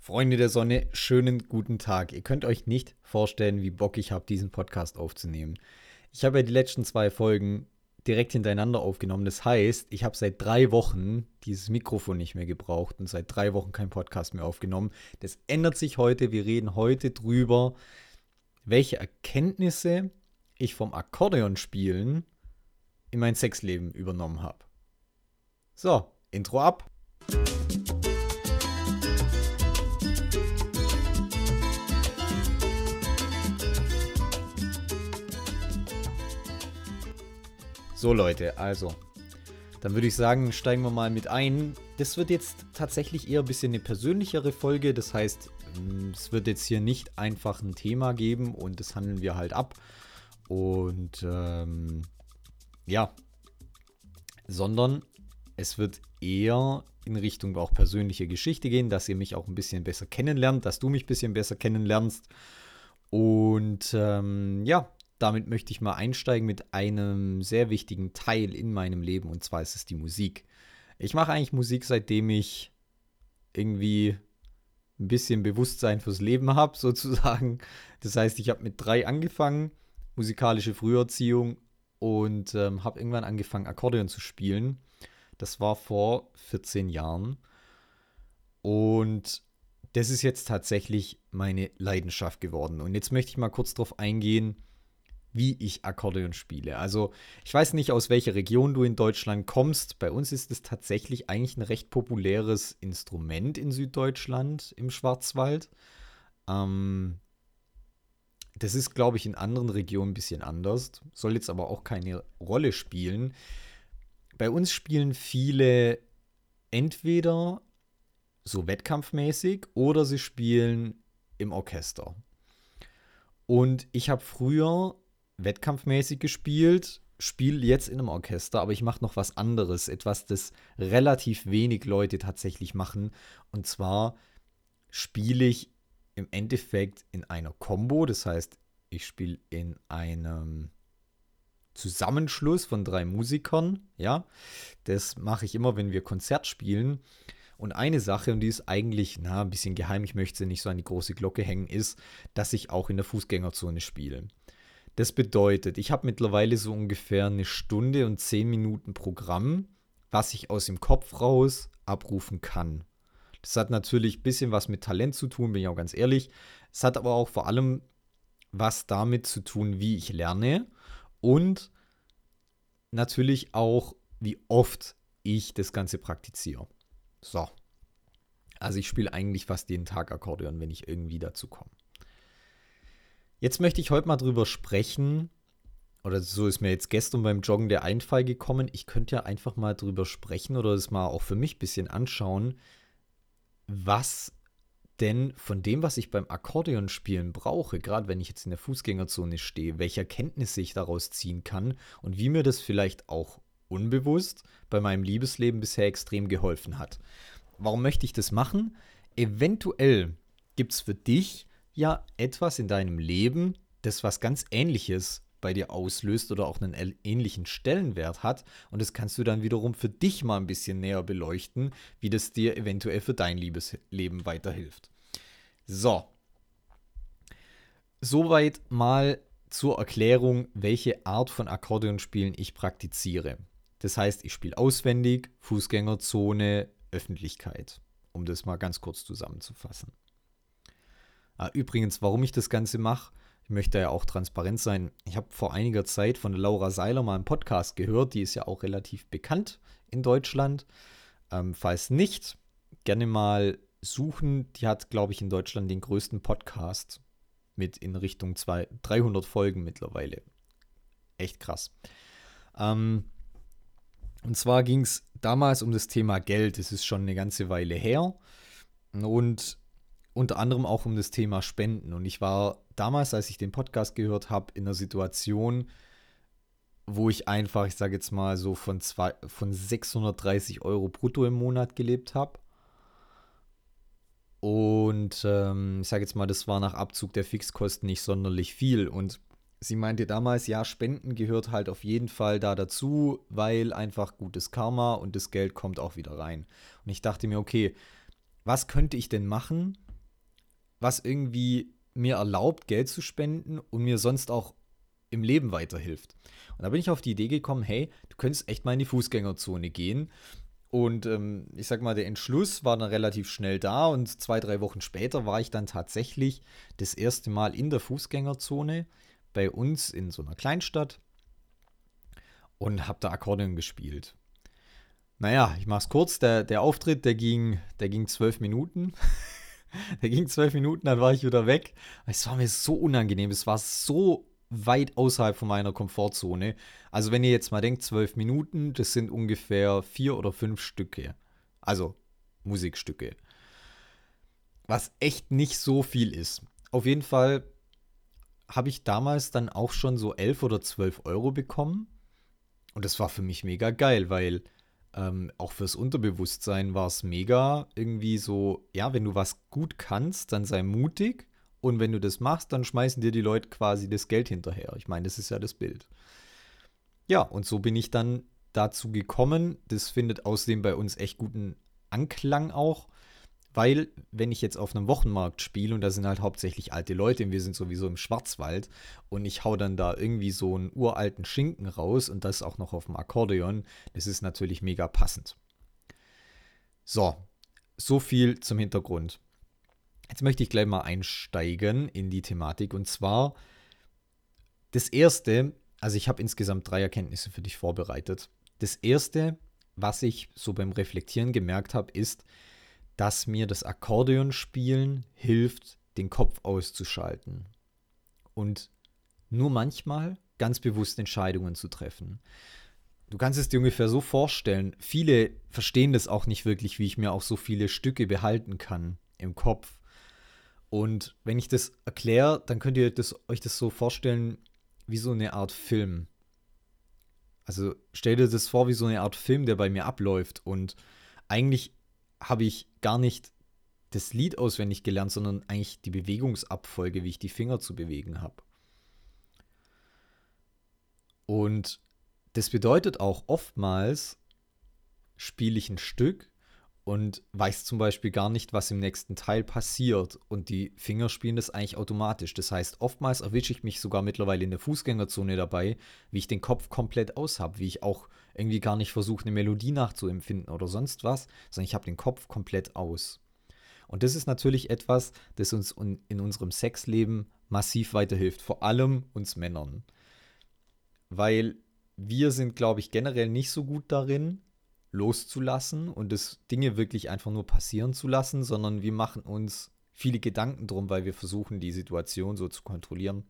Freunde der Sonne, schönen guten Tag. Ihr könnt euch nicht vorstellen, wie Bock ich habe, diesen Podcast aufzunehmen. Ich habe ja die letzten 2 Folgen direkt hintereinander aufgenommen. Das heißt, ich habe seit 3 Wochen dieses Mikrofon nicht mehr gebraucht und seit 3 Wochen keinen Podcast mehr aufgenommen. Das ändert sich heute. Wir reden heute drüber, welche Erkenntnisse ich vom Akkordeonspielen in mein Sexleben übernommen habe. So, Intro ab. So Leute, also, dann würde ich sagen, steigen wir mal mit ein. Das wird jetzt tatsächlich eher ein bisschen eine persönlichere Folge. Das heißt, es wird jetzt hier nicht einfach ein Thema geben und das handeln wir halt ab. Und ja, sondern es wird eher in Richtung auch persönliche Geschichte gehen, dass ihr mich auch ein bisschen besser kennenlernt, dass du mich ein bisschen besser kennenlernst. Und ja, damit möchte ich mal einsteigen mit einem sehr wichtigen Teil in meinem Leben, und zwar ist es die Musik. Ich mache eigentlich Musik, seitdem ich irgendwie ein bisschen Bewusstsein fürs Leben habe, sozusagen. Das heißt, ich habe mit 3 angefangen, musikalische Früherziehung, und habe irgendwann angefangen, Akkordeon zu spielen. Das war vor 14 Jahren. Und das ist jetzt tatsächlich meine Leidenschaft geworden. Und jetzt möchte ich mal kurz darauf eingehen, wie ich Akkordeon spiele. Also ich weiß nicht, aus welcher Region du in Deutschland kommst. Bei uns ist es tatsächlich eigentlich ein recht populäres Instrument in Süddeutschland, im Schwarzwald. Das ist, glaube ich, in anderen Regionen ein bisschen anders. Soll jetzt aber auch keine Rolle spielen. Bei uns spielen viele entweder so wettkampfmäßig oder sie spielen im Orchester. Und ich habe früher wettkampfmäßig gespielt, spiele jetzt in einem Orchester, aber ich mache noch was anderes, etwas, das relativ wenig Leute tatsächlich machen. Und zwar spiele ich im Endeffekt in einer Combo, das heißt, ich spiele in einem Zusammenschluss von 3 Musikern, ja. Das mache ich immer, wenn wir Konzert spielen. Und eine Sache, und die ist eigentlich, ein bisschen geheim, ich möchte sie nicht so an die große Glocke hängen, ist, dass ich auch in der Fußgängerzone spiele. Das bedeutet, ich habe mittlerweile so ungefähr 1 Stunde und 10 Minuten Programm, was ich aus dem Kopf raus abrufen kann. Das hat natürlich ein bisschen was mit Talent zu tun, bin ich auch ganz ehrlich. Es hat aber auch vor allem was damit zu tun, wie ich lerne und natürlich auch, wie oft ich das Ganze praktiziere. So. Also ich spiele eigentlich fast jeden Tag Akkordeon, wenn ich irgendwie dazu komme. Jetzt möchte ich heute mal drüber sprechen, oder so ist mir jetzt gestern beim Joggen der Einfall gekommen, ich könnte ja einfach mal drüber sprechen oder das mal auch für mich ein bisschen anschauen, was denn von dem, was ich beim Akkordeonspielen brauche, gerade wenn ich jetzt in der Fußgängerzone stehe, welche Erkenntnisse ich daraus ziehen kann und wie mir das vielleicht auch unbewusst bei meinem Liebesleben bisher extrem geholfen hat. Warum möchte ich das machen? Eventuell gibt es für dich ja etwas in deinem Leben, das was ganz Ähnliches bei dir auslöst oder auch einen ähnlichen Stellenwert hat. Und das kannst du dann wiederum für dich mal ein bisschen näher beleuchten, wie das dir eventuell für dein Liebesleben weiterhilft. So, soweit mal zur Erklärung, welche Art von Akkordeonspielen ich praktiziere. Das heißt, ich spiele auswendig, Fußgängerzone, Öffentlichkeit, um das mal ganz kurz zusammenzufassen. Übrigens, warum ich das Ganze mache, ich möchte ja auch transparent sein. Ich habe vor einiger Zeit von der Laura Seiler mal einen Podcast gehört, die ist ja auch relativ bekannt in Deutschland. Falls nicht, gerne mal suchen. Die hat, glaube ich, in Deutschland den größten Podcast mit in Richtung 300 Folgen mittlerweile. Echt krass. Und zwar ging es damals um das Thema Geld. Das ist schon eine ganze Weile her. Und unter anderem auch um das Thema Spenden. Und ich war damals, als ich den Podcast gehört habe, in einer Situation, wo ich einfach, ich sage jetzt mal so, von 630 Euro brutto im Monat gelebt habe. Und ich sage jetzt mal, das war nach Abzug der Fixkosten nicht sonderlich viel. Und sie meinte damals, ja, Spenden gehört halt auf jeden Fall da dazu, weil einfach gutes Karma und das Geld kommt auch wieder rein. Und ich dachte mir, okay, was könnte ich denn machen, was irgendwie mir erlaubt, Geld zu spenden und mir sonst auch im Leben weiterhilft. Und da bin ich auf die Idee gekommen, hey, du könntest echt mal in die Fußgängerzone gehen. Und ich sag mal, der Entschluss war dann relativ schnell da und 2, 3 Wochen später war ich dann tatsächlich das erste Mal in der Fußgängerzone bei uns in so einer Kleinstadt und habe da Akkordeon gespielt. Naja, ich mach's kurz, der Auftritt, der ging 12 Minuten. Der ging 12 Minuten, dann war ich wieder weg. Es war mir so unangenehm, es war so weit außerhalb von meiner Komfortzone. Also wenn ihr jetzt mal denkt, 12 Minuten, das sind ungefähr 4 oder 5 Stücke. Also Musikstücke. Was echt nicht so viel ist. Auf jeden Fall habe ich damals dann auch schon so 11 oder 12 Euro bekommen. Und das war für mich mega geil, weil auch fürs Unterbewusstsein war es mega irgendwie so, ja, wenn du was gut kannst, dann sei mutig. Und wenn du das machst, dann schmeißen dir die Leute quasi das Geld hinterher. Ich meine, das ist ja das Bild. Ja, und so bin ich dann dazu gekommen. Das findet außerdem bei uns echt guten Anklang auch. Weil, wenn ich jetzt auf einem Wochenmarkt spiele und da sind halt hauptsächlich alte Leute und wir sind sowieso im Schwarzwald und ich hau dann da irgendwie so einen uralten Schinken raus und das auch noch auf dem Akkordeon, das ist natürlich mega passend. So, so viel zum Hintergrund. Jetzt möchte ich gleich mal einsteigen in die Thematik und zwar das erste, also ich habe insgesamt 3 Erkenntnisse für dich vorbereitet. Das erste, was ich so beim Reflektieren gemerkt habe, ist, dass mir das Akkordeonspielen hilft, den Kopf auszuschalten und nur manchmal ganz bewusst Entscheidungen zu treffen. Du kannst es dir ungefähr so vorstellen, viele verstehen das auch nicht wirklich, wie ich mir auch so viele Stücke behalten kann im Kopf. Und wenn ich das erkläre, dann könnt ihr euch das so vorstellen wie so eine Art Film. Also stell dir das vor wie so eine Art Film, der bei mir abläuft und eigentlich habe ich gar nicht das Lied auswendig gelernt, sondern eigentlich die Bewegungsabfolge, wie ich die Finger zu bewegen habe. Und das bedeutet auch oftmals spiele ich ein Stück und weiß zum Beispiel gar nicht, was im nächsten Teil passiert. Und die Finger spielen das eigentlich automatisch. Das heißt, oftmals erwische ich mich sogar mittlerweile in der Fußgängerzone dabei, wie ich den Kopf komplett aus habe, wie ich auch irgendwie gar nicht versuche, eine Melodie nachzuempfinden oder sonst was, sondern ich habe den Kopf komplett aus. Und das ist natürlich etwas, das uns in unserem Sexleben massiv weiterhilft, vor allem uns Männern. Weil wir sind, glaube ich, generell nicht so gut darin, loszulassen und das Dinge wirklich einfach nur passieren zu lassen, sondern wir machen uns viele Gedanken drum, weil wir versuchen, die Situation so zu kontrollieren.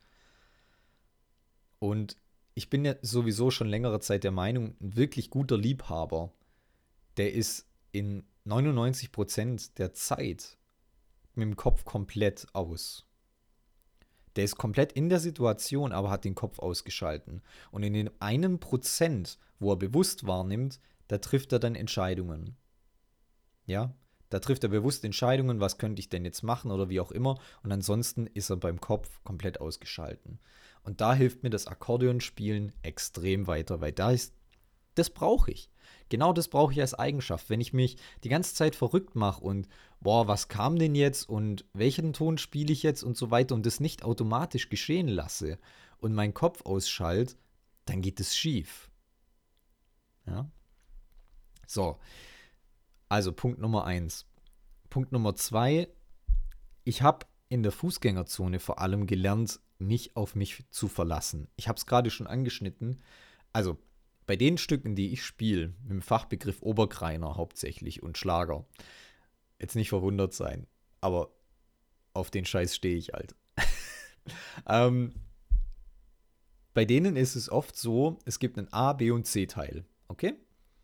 Und ich bin ja sowieso schon längere Zeit der Meinung, ein wirklich guter Liebhaber, der ist in 99% der Zeit mit dem Kopf komplett aus. Der ist komplett in der Situation, aber hat den Kopf ausgeschalten. Und in dem 1%, wo er bewusst wahrnimmt, da trifft er dann Entscheidungen. Ja, da trifft er bewusst Entscheidungen, was könnte ich denn jetzt machen oder wie auch immer. Und ansonsten ist er beim Kopf komplett ausgeschalten. Und da hilft mir das Akkordeonspielen extrem weiter, weil das brauche ich. Genau das brauche ich als Eigenschaft. Wenn ich mich die ganze Zeit verrückt mache und, boah, was kam denn jetzt und welchen Ton spiele ich jetzt und so weiter und das nicht automatisch geschehen lasse und meinen Kopf ausschalte, dann geht es schief. Ja? So, also Punkt Nummer 1. Punkt Nummer 2, ich habe in der Fußgängerzone vor allem gelernt, mich auf mich zu verlassen. Ich habe es gerade schon angeschnitten. Also bei den Stücken, die ich spiele, mit dem Fachbegriff Oberkreiner hauptsächlich und Schlager, jetzt nicht verwundert sein, aber auf den Scheiß stehe ich halt. ähm, bei denen ist es oft so, es gibt einen A, B und C-Teil, okay?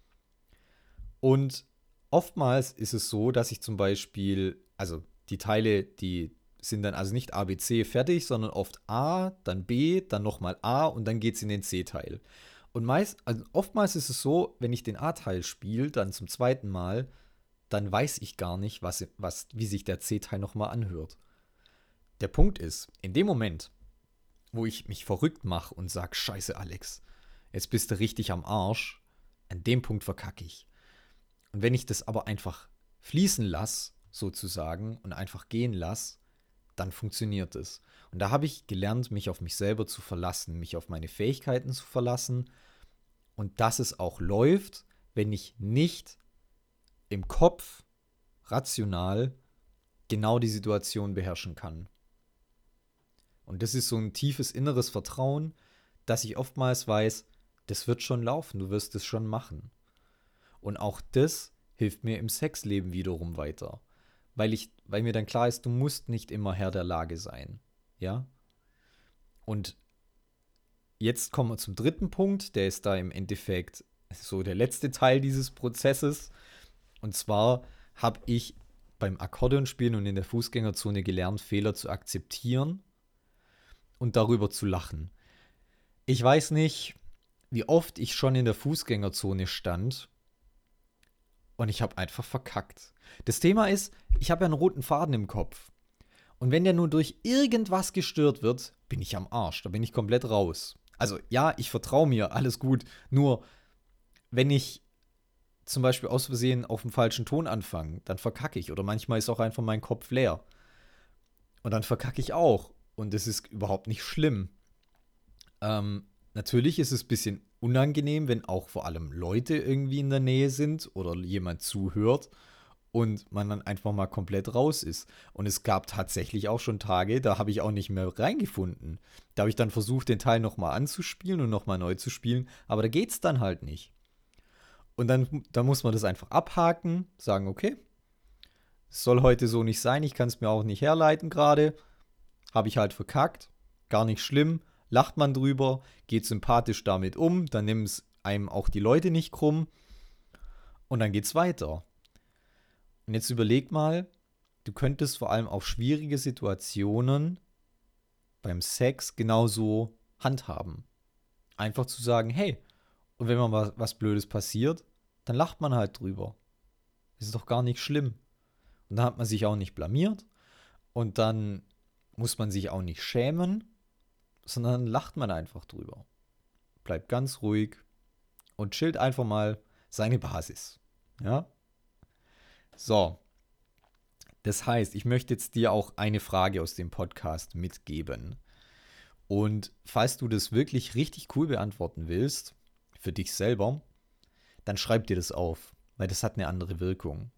Und oftmals ist es so, dass ich zum Beispiel, also die Teile, die sind dann also nicht A, B, C fertig, sondern oft A, dann B, dann nochmal A und dann geht es in den C-Teil. Und also oftmals ist es so, wenn ich den A-Teil spiele, dann zum zweiten Mal, dann weiß ich gar nicht, wie sich der C-Teil nochmal anhört. Der Punkt ist, in dem Moment, wo ich mich verrückt mache und sage, scheiße Alex, jetzt bist du richtig am Arsch, an dem Punkt verkacke ich. Und wenn ich das aber einfach fließen lasse, sozusagen und einfach gehen lasse, dann funktioniert es. Und da habe ich gelernt, mich auf mich selber zu verlassen, mich auf meine Fähigkeiten zu verlassen und dass es auch läuft, wenn ich nicht im Kopf rational genau die Situation beherrschen kann. Und das ist so ein tiefes inneres Vertrauen, dass ich oftmals weiß, das wird schon laufen, du wirst es schon machen. Und auch das hilft mir im Sexleben wiederum weiter. Weil mir dann klar ist, du musst nicht immer Herr der Lage sein. Ja? Und jetzt kommen wir zum dritten Punkt, der ist da im Endeffekt so der letzte Teil dieses Prozesses. Und zwar habe ich beim Akkordeonspielen und in der Fußgängerzone gelernt, Fehler zu akzeptieren und darüber zu lachen. Ich weiß nicht, wie oft ich schon in der Fußgängerzone stand und ich habe einfach verkackt. Das Thema ist, ich habe ja einen roten Faden im Kopf. Und wenn der nur durch irgendwas gestört wird, bin ich am Arsch. Da bin ich komplett raus. Also ja, ich vertraue mir, alles gut. Nur wenn ich zum Beispiel aus Versehen auf dem falschen Ton anfange, dann verkacke ich. Oder manchmal ist auch einfach mein Kopf leer. Und dann verkacke ich auch. Und das ist überhaupt nicht schlimm. Natürlich ist es ein bisschen unangenehm, wenn auch vor allem Leute irgendwie in der Nähe sind oder jemand zuhört und man dann einfach mal komplett raus ist. Und es gab tatsächlich auch schon Tage, da habe ich auch nicht mehr reingefunden. Da habe ich dann versucht, den Teil nochmal anzuspielen und nochmal neu zu spielen, aber da geht es dann halt nicht. Und dann muss man das einfach abhaken, sagen, okay, es soll heute so nicht sein, ich kann es mir auch nicht herleiten gerade, habe ich halt verkackt, gar nicht schlimm, lacht man drüber, geht sympathisch damit um, dann nehmen es einem auch die Leute nicht krumm und dann geht's weiter. Und jetzt überleg mal, du könntest vor allem auch schwierige Situationen beim Sex genauso handhaben. Einfach zu sagen, hey, und wenn mal was Blödes passiert, dann lacht man halt drüber. Das ist doch gar nicht schlimm. Und dann hat man sich auch nicht blamiert und dann muss man sich auch nicht schämen, sondern lacht man einfach drüber. Bleibt ganz ruhig und chillt einfach mal seine Basis. Ja? So, das heißt, ich möchte jetzt dir auch eine Frage aus dem Podcast mitgeben. Und falls du das wirklich richtig cool beantworten willst, für dich selber, dann schreib dir das auf, weil das hat eine andere Wirkung.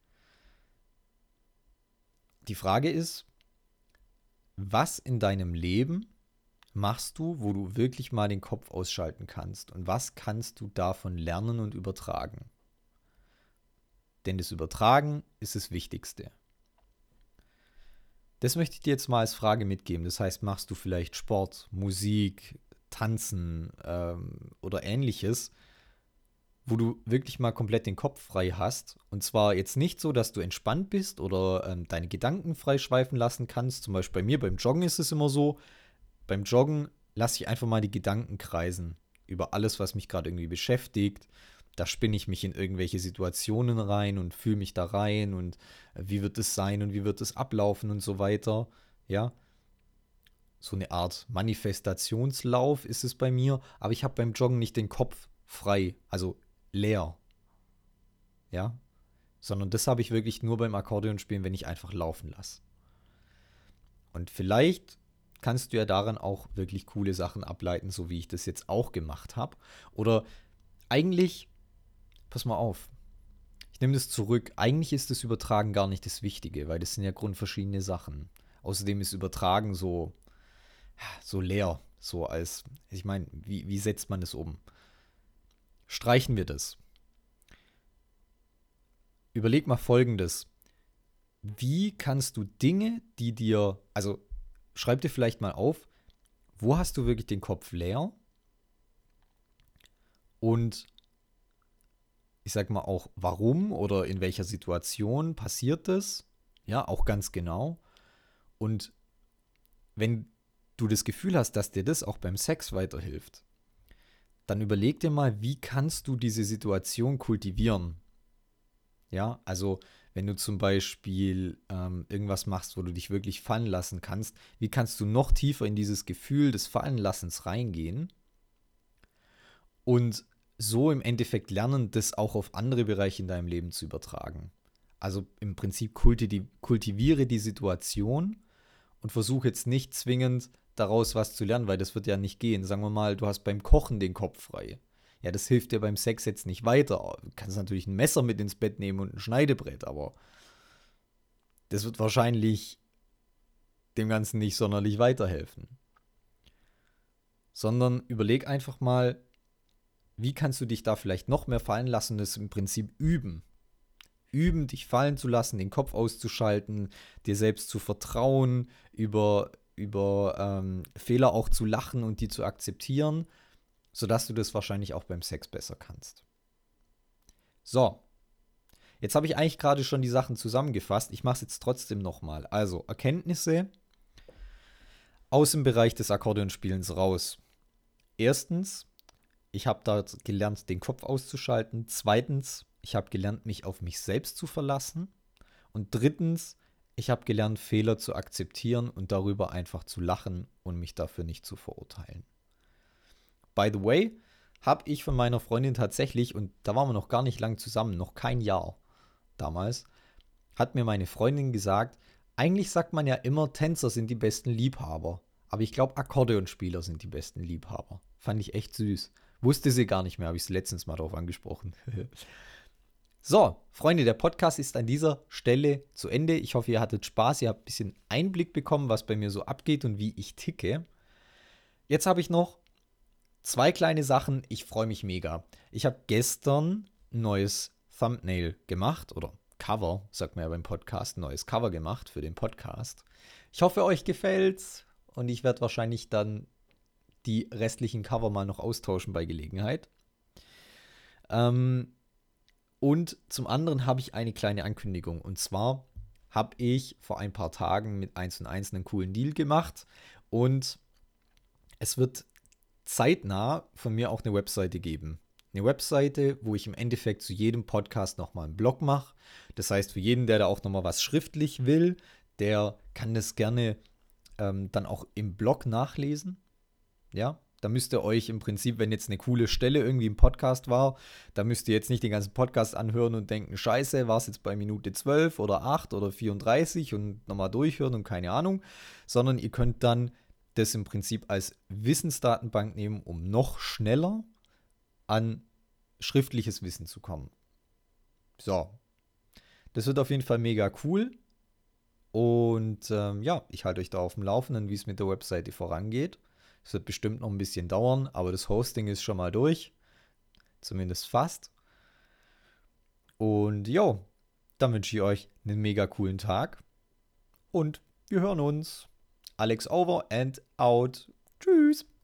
Die Frage ist, was in deinem Leben machst du, wo du wirklich mal den Kopf ausschalten kannst? Und was kannst du davon lernen und übertragen? Denn das Übertragen ist das Wichtigste. Das möchte ich dir jetzt mal als Frage mitgeben. Das heißt, machst du vielleicht Sport, Musik, Tanzen oder ähnliches, wo du wirklich mal komplett den Kopf frei hast. Und zwar jetzt nicht so, dass du entspannt bist oder deine Gedanken frei schweifen lassen kannst. Zum Beispiel bei mir beim Joggen ist es immer so, beim Joggen lasse ich einfach mal die Gedanken kreisen über alles, was mich gerade irgendwie beschäftigt. Da spinne ich mich in irgendwelche Situationen rein und fühle mich da rein und wie wird es sein und wie wird es ablaufen und so weiter. Ja, so eine Art Manifestationslauf ist es bei mir, aber ich habe beim Joggen nicht den Kopf frei, also leer. Ja, sondern das habe ich wirklich nur beim Akkordeonspielen, wenn ich einfach laufen lasse. Und vielleicht kannst du ja daran auch wirklich coole Sachen ableiten, so wie ich das jetzt auch gemacht habe. Oder eigentlich, pass mal auf, ich nehme das zurück. Eigentlich ist das Übertragen gar nicht das Wichtige, weil das sind ja grundverschiedene Sachen. Außerdem ist Übertragen so leer, so als, ich meine, wie setzt man das um? Streichen wir das. Überleg mal Folgendes. Wie kannst du Dinge, die dir, also schreib dir vielleicht mal auf, wo hast du wirklich den Kopf leer? Und ich sag mal auch, warum oder in welcher Situation passiert das? Ja, auch ganz genau. Und wenn du das Gefühl hast, dass dir das auch beim Sex weiterhilft, dann überleg dir mal, wie kannst du diese Situation kultivieren? Ja, also wenn du zum Beispiel irgendwas machst, wo du dich wirklich fallen lassen kannst, wie kannst du noch tiefer in dieses Gefühl des Fallenlassens reingehen und so im Endeffekt lernen, das auch auf andere Bereiche in deinem Leben zu übertragen. Also im Prinzip kultiviere die Situation und versuche jetzt nicht zwingend daraus was zu lernen, weil das wird ja nicht gehen. Sagen wir mal, du hast beim Kochen den Kopf frei. Ja, das hilft dir beim Sex jetzt nicht weiter. Du kannst natürlich ein Messer mit ins Bett nehmen und ein Schneidebrett, aber das wird wahrscheinlich dem Ganzen nicht sonderlich weiterhelfen. Sondern überleg einfach mal, wie kannst du dich da vielleicht noch mehr fallen lassen, das im Prinzip üben. Üben, dich fallen zu lassen, den Kopf auszuschalten, dir selbst zu vertrauen, über Fehler auch zu lachen und die zu akzeptieren, sodass du das wahrscheinlich auch beim Sex besser kannst. So, jetzt habe ich eigentlich gerade schon die Sachen zusammengefasst. Ich mache es jetzt trotzdem nochmal. Also, Erkenntnisse aus dem Bereich des Akkordeonspielens raus. Erstens, ich habe da gelernt, den Kopf auszuschalten. Zweitens, ich habe gelernt, mich auf mich selbst zu verlassen. Und drittens, ich habe gelernt, Fehler zu akzeptieren und darüber einfach zu lachen und mich dafür nicht zu verurteilen. By the way, habe ich von meiner Freundin tatsächlich, und da waren wir noch gar nicht lang zusammen, noch kein Jahr damals, hat mir meine Freundin gesagt, eigentlich sagt man ja immer, Tänzer sind die besten Liebhaber. Aber ich glaube, Akkordeonspieler sind die besten Liebhaber. Fand ich echt süß. Wusste sie gar nicht mehr, habe ich es letztens mal darauf angesprochen. So, Freunde, der Podcast ist an dieser Stelle zu Ende. Ich hoffe, ihr hattet Spaß, ihr habt ein bisschen Einblick bekommen, was bei mir so abgeht und wie ich ticke. Jetzt habe ich noch 2 kleine Sachen. Ich freue mich mega. Ich habe gestern ein neues Thumbnail gemacht oder Cover, sagt man ja beim Podcast, ein neues Cover gemacht für den Podcast. Ich hoffe, euch gefällt's und ich werde wahrscheinlich dann die restlichen Cover mal noch austauschen bei Gelegenheit. Und zum anderen habe ich eine kleine Ankündigung. Und zwar habe ich vor ein paar Tagen mit 1&1 einen coolen Deal gemacht. Und es wird zeitnah von mir auch eine Webseite geben. Eine Webseite, wo ich im Endeffekt zu jedem Podcast nochmal einen Blog mache. Das heißt, für jeden, der da auch nochmal was schriftlich will, der kann das gerne dann auch im Blog nachlesen. Ja, da müsst ihr euch im Prinzip, wenn jetzt eine coole Stelle irgendwie im Podcast war, da müsst ihr jetzt nicht den ganzen Podcast anhören und denken, scheiße, war es jetzt bei Minute 12 oder 8 oder 34 und nochmal durchhören und keine Ahnung, sondern ihr könnt dann das im Prinzip als Wissensdatenbank nehmen, um noch schneller an schriftliches Wissen zu kommen. So, das wird auf jeden Fall mega cool. Und ja, ich halte euch da auf dem Laufenden, wie es mit der Webseite vorangeht. Es wird bestimmt noch ein bisschen dauern, aber das Hosting ist schon mal durch. Zumindest fast. Und jo, dann wünsche ich euch einen mega coolen Tag. Und wir hören uns. Alex over and out. Tschüss.